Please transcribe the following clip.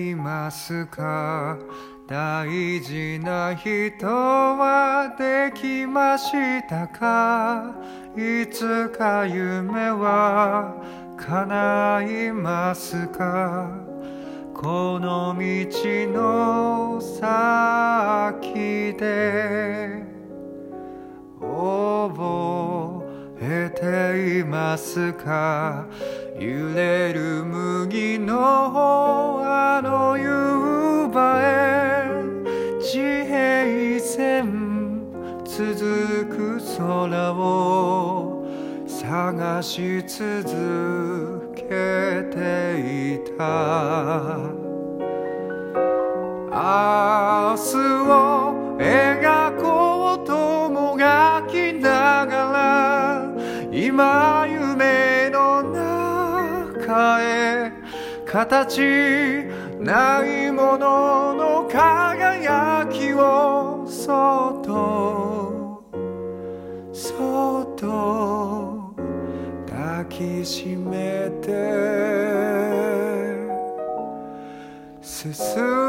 いますか？大事な人はできましたか？いつか夢は叶いますか？この道の先で覚えていますか？揺れる麦のあの夕場へ地平線続く空を探し続けていた。明日を描こうともがきながら今夢の中へ形ないものの輝きをそっとそっと抱きしめて進む